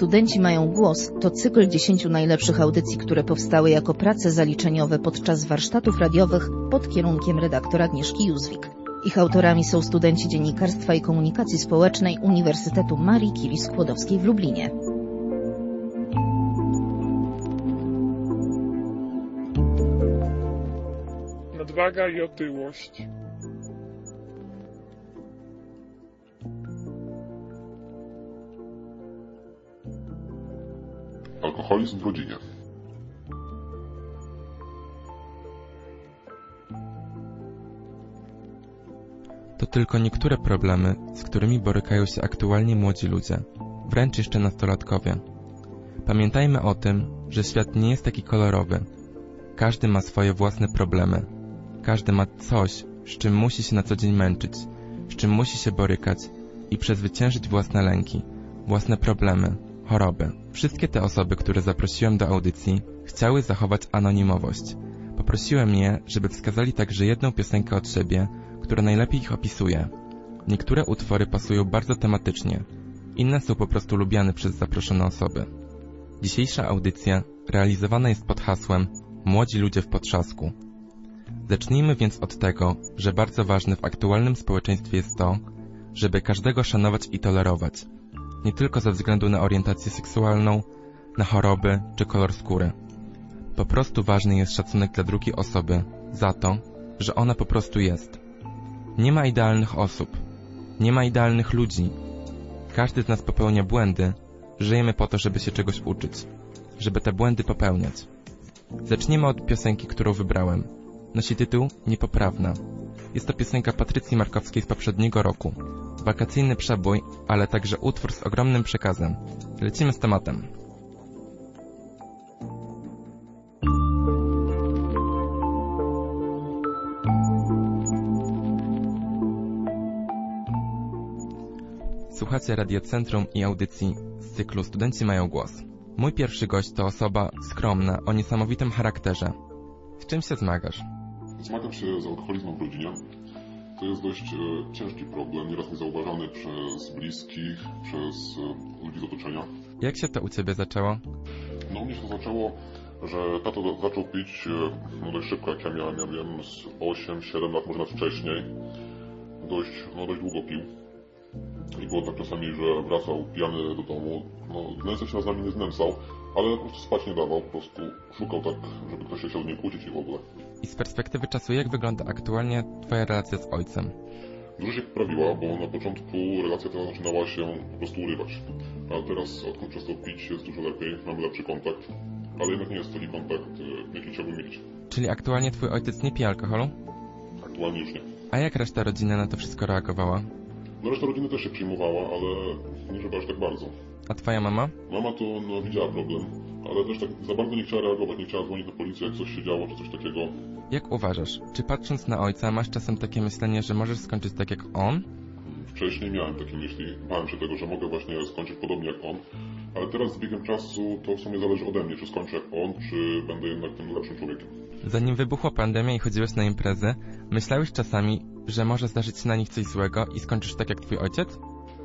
Studenci mają głos to cykl 10 najlepszych audycji, które powstały jako prace zaliczeniowe podczas warsztatów radiowych pod kierunkiem redaktora Agnieszki Józwik. Ich autorami są studenci Dziennikarstwa i Komunikacji Społecznej Uniwersytetu Marii Curie-Skłodowskiej w Lublinie. Nadwaga i otyłość. Alkoholizm w rodzinie. To tylko niektóre problemy, z którymi borykają się aktualnie młodzi ludzie, wręcz jeszcze nastolatkowie. Pamiętajmy o tym, że świat nie jest taki kolorowy. Każdy ma swoje własne problemy. Każdy ma coś, z czym musi się na co dzień męczyć, z czym musi się borykać i przezwyciężyć własne lęki, własne problemy, choroby. Wszystkie te osoby, które zaprosiłem do audycji, chciały zachować anonimowość. Poprosiłem je, żeby wskazali także jedną piosenkę od siebie, która najlepiej ich opisuje. Niektóre utwory pasują bardzo tematycznie, inne są po prostu lubiane przez zaproszone osoby. Dzisiejsza audycja realizowana jest pod hasłem Młodzi ludzie w potrzasku. Zacznijmy więc od tego, że bardzo ważne w aktualnym społeczeństwie jest to, żeby każdego szanować i tolerować, nie tylko ze względu na orientację seksualną, na choroby czy kolor skóry. Po prostu ważny jest szacunek dla drugiej osoby za to, że ona po prostu jest. Nie ma idealnych osób, nie ma idealnych ludzi. Każdy z nas popełnia błędy, żyjemy po to, żeby się czegoś uczyć, żeby te błędy popełniać. Zacznijmy od piosenki, którą wybrałem. Nosi tytuł Niepoprawna. Jest to piosenka Patrycji Markowskiej z poprzedniego roku. Wakacyjny przebój, ale także utwór z ogromnym przekazem. Lecimy z tematem. Słuchacie Radiocentrum i audycji z cyklu Studenci mają głos. Mój pierwszy gość to osoba skromna, o niesamowitym charakterze. Z czym się zmagasz? Zmagam się z alkoholizmem w rodzinie. To jest dość ciężki problem, nieraz niezauważany przez bliskich, przez ludzi z otoczenia. Jak się to u Ciebie zaczęło? No u mnie się to zaczęło, że tato zaczął pić dość szybko, jak ja miałem, ja wiem, z 8-7 lat, może nawet wcześniej. Dość długo pił. I było tak czasami, że wracał pijany do domu. Znęcał się z nami nie znęcał, ale po prostu spać nie dawał, po prostu szukał tak, żeby ktoś się chciał z nim kłócić i w ogóle. I z perspektywy czasu, jak wygląda aktualnie Twoja relacja z ojcem? Dużo się poprawiła, bo na początku relacja ta zaczynała się po prostu urywać. A teraz, odkąd przestał pić, jest dużo lepiej, mamy lepszy kontakt, ale jednak nie jest taki kontakt, jaki chciałbym mieć. Czyli aktualnie Twój ojciec nie pije alkoholu? Aktualnie już nie. A jak reszta rodziny na to wszystko reagowała? No reszta rodziny też się przyjmowała, ale nie żeby aż tak bardzo. A Twoja mama? Mama to widziała problem, ale też tak za bardzo nie chciała reagować, nie chciała dzwonić do policji, jak coś się działo, czy coś takiego. Jak uważasz, czy patrząc na ojca masz czasem takie myślenie, że możesz skończyć tak jak on? Wcześniej miałem takie myśli, bałem się tego, że mogę właśnie skończyć podobnie jak on, ale teraz z biegiem czasu to w sumie zależy ode mnie, czy skończę jak on, czy będę jednak tym lepszym człowiekiem. Zanim wybuchła pandemia i chodziłeś na imprezy, myślałeś czasami, że może zdarzyć się na nich coś złego i skończysz tak jak twój ojciec?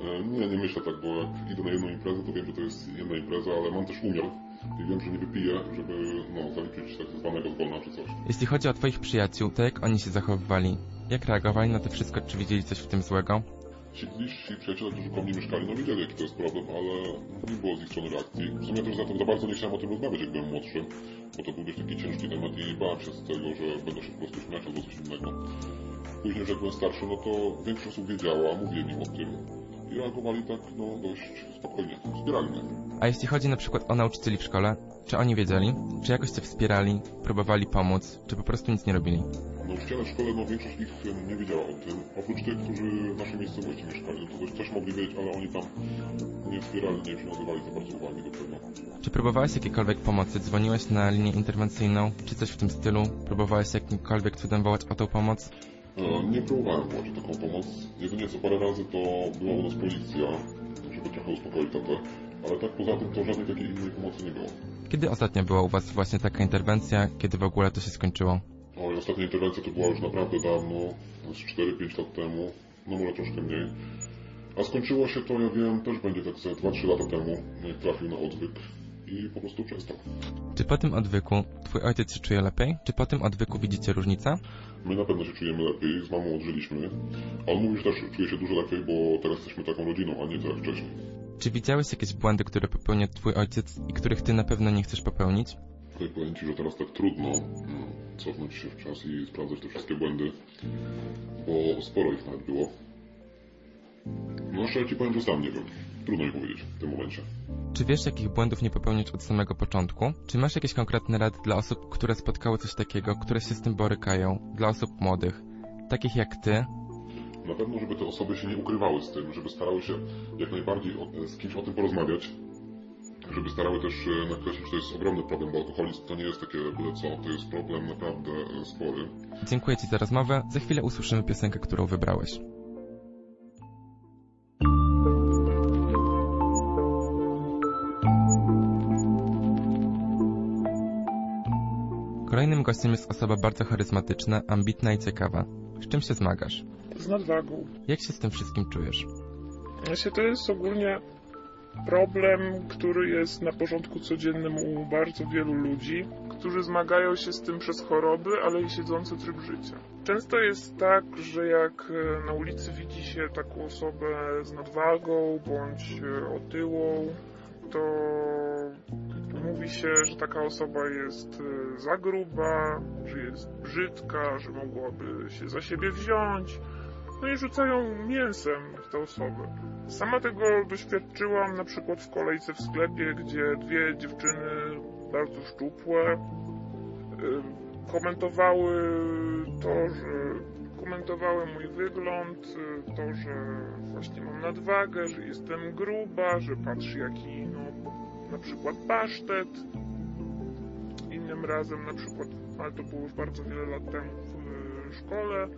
Nie myślę tak, bo jak idę na jedną imprezę, to wiem, że to jest jedna impreza, ale mam też umiar i wiem, że nie wypiję, żeby zaliczyć tak zwanego zgona czy coś. Jeśli chodzi o twoich przyjaciół, to jak oni się zachowywali? Jak reagowali na to wszystko? Czy widzieli coś w tym złego? Ci bliżsi przyjaciele, którzy koło mnie mieszkali, wiedzieli, jaki to jest problem, ale nie było z ich strony reakcji. W sumie też za bardzo nie chciałem o tym rozmawiać, jak byłem młodszy, bo to był dość taki ciężki temat i bałem się z tego, że będę się po prostu śmiać albo coś innego. Później, że jak byłem starszy, to większość osób wiedziała, mówiłem im o tym i reagowali tak, dość spokojnie, wspierali mnie. A jeśli chodzi na przykład o nauczycieli w szkole, czy oni wiedzieli? Czy jakoś cię wspierali, próbowali pomóc, czy po prostu nic nie robili? Nauczyciele w szkole, większość ich nie wiedziała o tym. Oprócz tych, którzy w naszej miejscowości mieszkali, to coś mogli wiedzieć, ale oni tam nie wspierali, nie przywiązywali za bardzo uwagi do tego. Czy próbowałeś jakiejkolwiek pomocy? Dzwoniłeś na linię interwencyjną, czy coś w tym stylu? Próbowałeś jakimkolwiek cudem wołać o tą pomoc? Nie próbowałem wołać o taką pomoc. Jedynie co parę razy to była u nas policja, żeby trochę uspokoić tatę. Ale tak poza tym to żadnej takiej innej pomocy nie było. Kiedy ostatnio była u was właśnie taka interwencja? Kiedy w ogóle to się skończyło? Ostatnia interwencja to była już naprawdę dawno, z 4-5 lat temu, może troszkę mniej. A skończyło się to, ja wiem, też będzie tak ze 2-3 lata temu, jak trafił na odwyk i po prostu przestał. Czy po tym odwyku twój ojciec się czuje lepiej? Czy po tym odwyku widzicie różnicę? My na pewno się czujemy lepiej, z mamą odżyliśmy, a on mówi, że też czuje się dużo lepiej, bo teraz jesteśmy taką rodziną, a nie tak jak wcześniej. Czy widziałeś jakieś błędy, które popełnia twój ojciec i których ty na pewno nie chcesz popełnić? Tutaj powiem Ci, że teraz tak trudno cofnąć się w czas i sprawdzać te wszystkie błędy, bo sporo ich nawet było. No szczerze Ci powiem, że sam nie wiem. Trudno mi powiedzieć w tym momencie. Czy wiesz, jakich błędów nie popełnić od samego początku? Czy masz jakieś konkretne rady dla osób, które spotkały coś takiego, które się z tym borykają, dla osób młodych, takich jak ty? Na pewno, żeby te osoby się nie ukrywały z tym, żeby starały się jak najbardziej z kimś o tym porozmawiać, żeby starały też nakreślić, że to jest ogromny problem, bo alkoholizm to nie jest takie byle co, to jest problem naprawdę spory. Dziękuję Ci za rozmowę. Za chwilę usłyszymy piosenkę, którą wybrałeś. Kolejnym gościem jest osoba bardzo charyzmatyczna, ambitna i ciekawa. Z czym się zmagasz? Z nadwagą. Jak się z tym wszystkim czujesz? Właśnie to jest ogólnie problem, który jest na porządku codziennym u bardzo wielu ludzi, którzy zmagają się z tym przez choroby, ale i siedzący tryb życia. Często jest tak, że jak na ulicy widzi się taką osobę z nadwagą bądź otyłą, to mówi się, że taka osoba jest za gruba, że jest brzydka, że mogłaby się za siebie wziąć. No i rzucają mięsem w tę osobę. Sama tego doświadczyłam na przykład w kolejce w sklepie, gdzie dwie dziewczyny bardzo szczupłe komentowały mój wygląd, to, że właśnie mam nadwagę, że jestem gruba, że patrz jaki, na przykład pasztet. Innym razem na przykład, ale to było już bardzo wiele lat temu w szkole,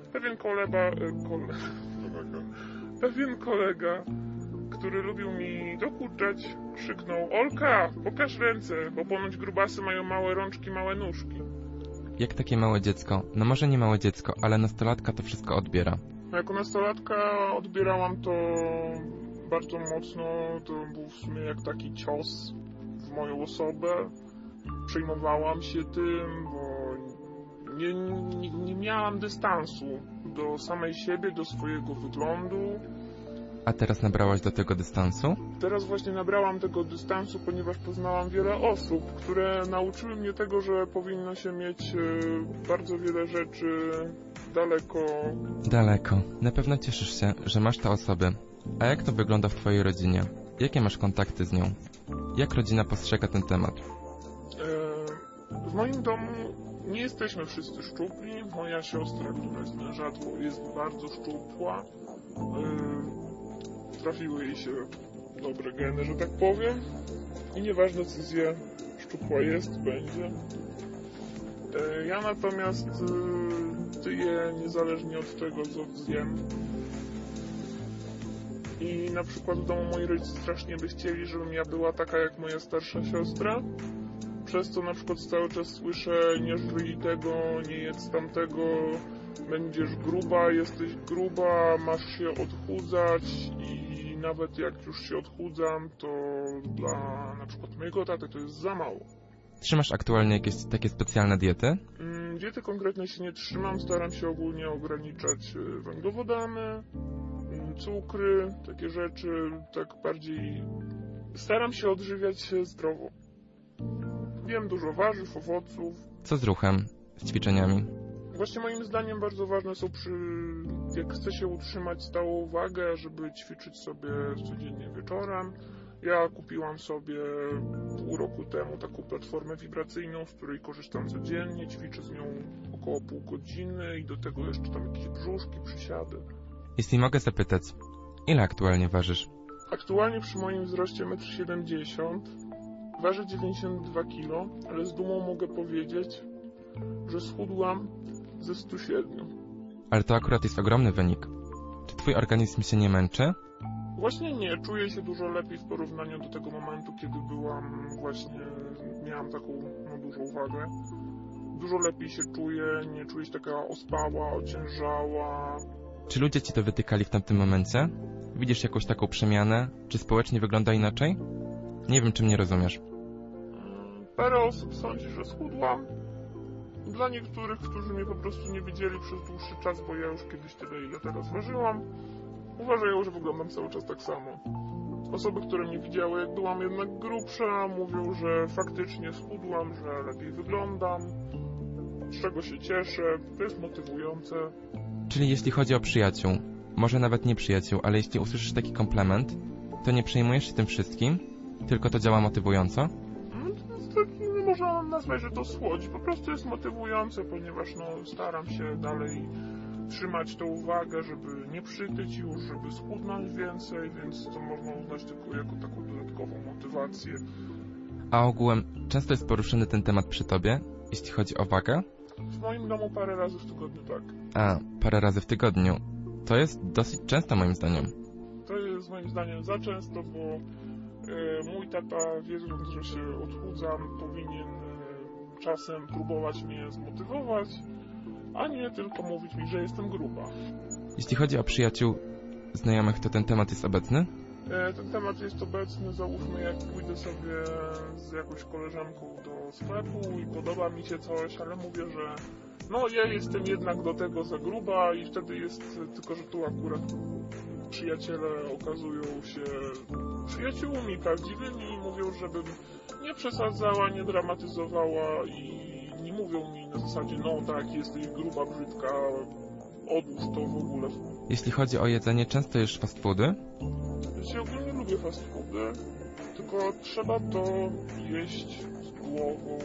pewien kolega, który lubił mi dokuczać, krzyknął: Olka, pokaż ręce, bo ponoć grubasy mają małe rączki, małe nóżki. Jak takie małe dziecko, no może nie małe dziecko, ale nastolatka to wszystko odbiera. Jako nastolatka odbierałam to bardzo mocno, to był w sumie jak taki cios w moją osobę. Przejmowałam się tym, bo nie miałam dystansu do samej siebie, do swojego wyglądu. A teraz nabrałaś do tego dystansu? Teraz właśnie nabrałam tego dystansu, ponieważ poznałam wiele osób, które nauczyły mnie tego, że powinno się mieć bardzo wiele rzeczy daleko. Daleko. Na pewno cieszysz się, że masz te osoby. A jak to wygląda w twojej rodzinie? Jakie masz kontakty z nią? Jak rodzina postrzega ten temat? W moim domu nie jesteśmy wszyscy szczupli. Moja siostra, która jest mężatką, jest bardzo szczupła. Trafiły jej się dobre geny, że tak powiem. I nieważne co zje, szczupła jest, będzie. Ja natomiast tyję niezależnie od tego, co zjem. I na przykład w domu moi rodzice strasznie by chcieli, żebym ja była taka jak moja starsza siostra. Przez co na przykład cały czas słyszę: nie żryj tego, nie jedz tamtego, będziesz gruba, jesteś gruba, masz się odchudzać. I nawet jak już się odchudzam, to dla na przykład mojego taty to jest za mało. Trzymasz aktualnie jakieś takie specjalne diety? Diety konkretnie się nie trzymam, staram się ogólnie ograniczać węglowodany, cukry, takie rzeczy, tak bardziej staram się odżywiać się zdrowo. Jem dużo warzyw, owoców. Co z ruchem? Z ćwiczeniami? Właśnie moim zdaniem bardzo ważne są jak chce się utrzymać stałą wagę, żeby ćwiczyć sobie codziennie wieczorem. Ja kupiłam sobie pół roku temu taką platformę wibracyjną, z której korzystam codziennie, ćwiczę z nią około pół godziny i do tego jeszcze tam jakieś brzuszki, przysiady. Jeśli mogę zapytać, ile aktualnie ważysz? Aktualnie przy moim wzroście 1,70 m ważę 92 kg, ale z dumą mogę powiedzieć, że schudłam ze 107. Ale to akurat jest ogromny wynik. Czy twój organizm się nie męczy? Właśnie nie, czuję się dużo lepiej w porównaniu do tego momentu, kiedy miałam taką dużą wagę. Dużo lepiej się czuję, nie czuję się taka ospała, ociężała. Czy ludzie ci to wytykali w tamtym momencie? Widzisz jakąś taką przemianę? Czy społecznie wygląda inaczej? Nie wiem, czy mnie rozumiesz. Parę osób sądzi, że schudłam. Dla niektórych, którzy mnie po prostu nie widzieli przez dłuższy czas, bo ja już kiedyś tyle, ile teraz ważyłam, uważają, że wyglądam cały czas tak samo. Osoby, które mnie widziały, jak byłam jednak grubsza, mówią, że faktycznie schudłam, że lepiej wyglądam, z czego się cieszę, to jest motywujące. Czyli jeśli chodzi o przyjaciół, może nawet nie przyjaciół, ale jeśli usłyszysz taki komplement, to nie przejmujesz się tym wszystkim, tylko to działa motywująco? Nie można nazwać, że to słodzi, po prostu jest motywujące, ponieważ staram się dalej trzymać tę uwagę, żeby nie przytyć już, żeby schudnąć więcej, więc to można uznać tylko jako taką dodatkową motywację. A ogółem często jest poruszony ten temat przy tobie, jeśli chodzi o wagę? W moim domu parę razy w tygodniu tak. A, parę razy w tygodniu. To jest dosyć często moim zdaniem. To jest moim zdaniem za często, bo mój tata, wiedząc, że się odchudzam, powinien czasem próbować mnie zmotywować, a nie tylko mówić mi, że jestem gruba. Jeśli chodzi o przyjaciół, znajomych, to ten temat jest obecny? Ten temat jest obecny, załóżmy, jak pójdę sobie z jakąś koleżanką do sklepu i podoba mi się coś, ale mówię, że ja jestem jednak do tego za gruba i wtedy jest, tylko że tu akurat przyjaciele okazują się przyjaciółmi prawdziwymi i mówią, żebym nie przesadzała, nie dramatyzowała i nie mówią mi na zasadzie, tak, jesteś gruba, brzydka, odłóż to w ogóle. Jeśli chodzi o jedzenie, często jesz fast foody? Ja ogólnie lubię fast foody, tylko trzeba to jeść z głową.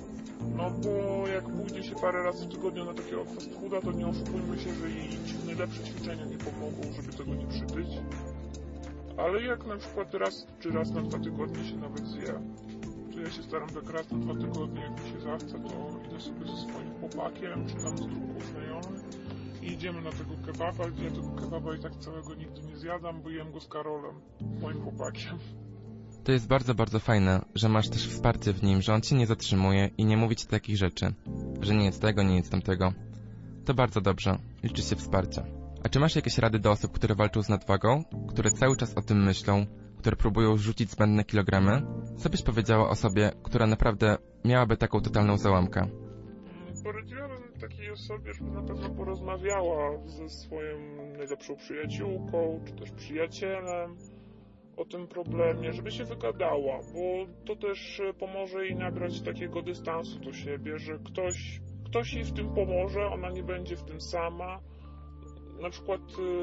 Bo jak pójdzie się parę razy w tygodniu na takiego fast fooda, to nie oszukujmy się, że i najlepsze ćwiczenia nie pomogą, żeby tego nie przytyć. Ale jak na przykład raz na 2 tygodnie się nawet zje, to ja się staram tak raz na 2 tygodnie, jak mi się zachce, to idę sobie ze swoim chłopakiem, czy tam z grupą znajomych i idziemy na tego kebaba, gdzie ja tego kebaba i tak całego nigdy nie zjadam, bo jem go z Karolem, moim chłopakiem. To jest bardzo, bardzo fajne, że masz też wsparcie w nim, że on cię nie zatrzymuje i nie mówi ci takich rzeczy, że nie jedz tego, nie jedz tamtego. To bardzo dobrze, liczy się wsparcie. A czy masz jakieś rady do osób, które walczą z nadwagą, które cały czas o tym myślą, które próbują rzucić zbędne kilogramy? Co byś powiedziała osobie, która naprawdę miałaby taką totalną załamkę? Poradziłabym takiej osobie, żeby na pewno porozmawiała ze swoją najlepszą przyjaciółką, czy też przyjacielem o tym problemie, żeby się wygadała, bo to też pomoże jej nabrać takiego dystansu do siebie, że ktoś jej w tym pomoże, ona nie będzie w tym sama. Na przykład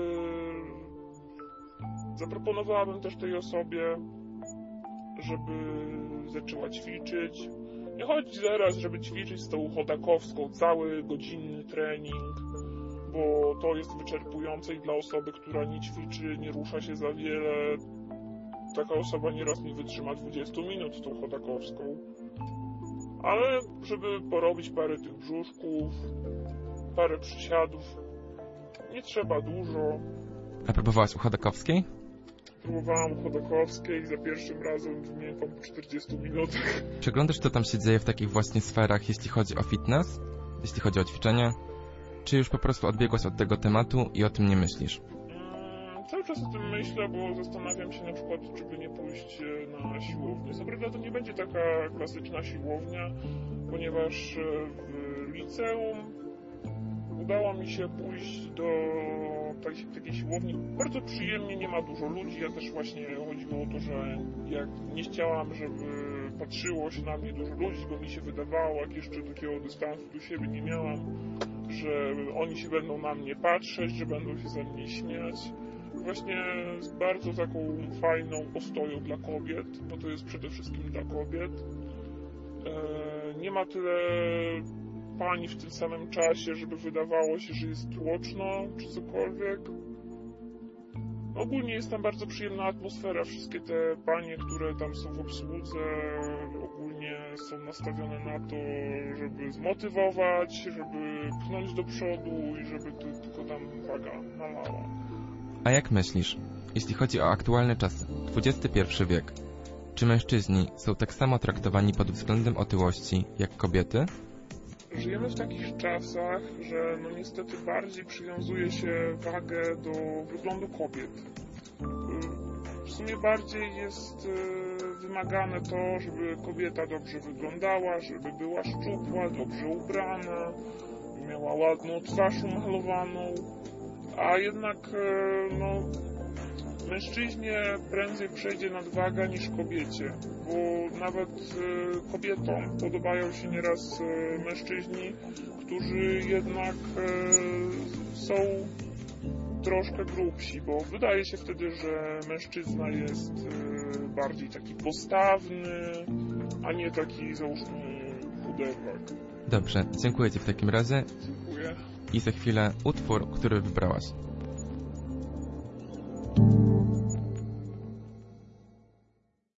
zaproponowałabym też tej osobie, żeby zaczęła ćwiczyć. Nie chodzi zaraz, żeby ćwiczyć z tą chodakowską, cały godzinny trening, bo to jest wyczerpujące i dla osoby, która nie ćwiczy, nie rusza się za wiele. Taka osoba nieraz nie wytrzyma 20 minut tą chodakowską. Ale żeby porobić parę tych brzuszków, parę przysiadów, nie trzeba dużo. A próbowałaś u chodakowskiej? Próbowałam u chodakowskiej, za pierwszym razem wymiękłam po 40 minutach. Czy oglądasz, co tam się dzieje w takich właśnie sferach, jeśli chodzi o fitness, jeśli chodzi o ćwiczenie? Czy już po prostu odbiegłaś od tego tematu i o tym nie myślisz? Cały czas o tym myślę, bo zastanawiam się na przykład, czy by nie pójść na siłownię. Co prawda to nie będzie taka klasyczna siłownia, ponieważ w liceum udało mi się pójść do takiej siłowni. Bardzo przyjemnie, nie ma dużo ludzi. Ja też właśnie chodziło o to, że jak nie chciałam, żeby patrzyło się na mnie dużo ludzi, bo mi się wydawało, jak jeszcze takiego dystansu do siebie nie miałam, że oni się będą na mnie patrzeć, że będą się ze mnie śmiać. Właśnie z bardzo taką fajną ostoją dla kobiet, bo to jest przede wszystkim dla kobiet. Nie ma tyle pani w tym samym czasie, żeby wydawało się, że jest tłoczno, czy cokolwiek. Ogólnie jest tam bardzo przyjemna atmosfera. Wszystkie te panie, które tam są w obsłudze, ogólnie są nastawione na to, żeby zmotywować, żeby pchnąć do przodu i żeby tylko tam waga malała. A jak myślisz, jeśli chodzi o aktualne czasy, XXI wiek, czy mężczyźni są tak samo traktowani pod względem otyłości jak kobiety? Żyjemy w takich czasach, że no niestety bardziej przywiązuje się wagę do wyglądu kobiet. W sumie bardziej jest wymagane to, żeby kobieta dobrze wyglądała, żeby była szczupła, dobrze ubrana, miała ładną twarz umalowaną, a jednak no, mężczyźnie prędzej przejdzie nadwaga niż kobiecie, bo nawet kobietom podobają się nieraz mężczyźni, którzy jednak są troszkę grubsi, bo wydaje się wtedy, że mężczyzna jest bardziej taki postawny, a nie taki, załóżmy, chuderlak. Dobrze, dziękuję Ci w takim razie. Dziękuję. I za chwilę utwór, który wybrałaś.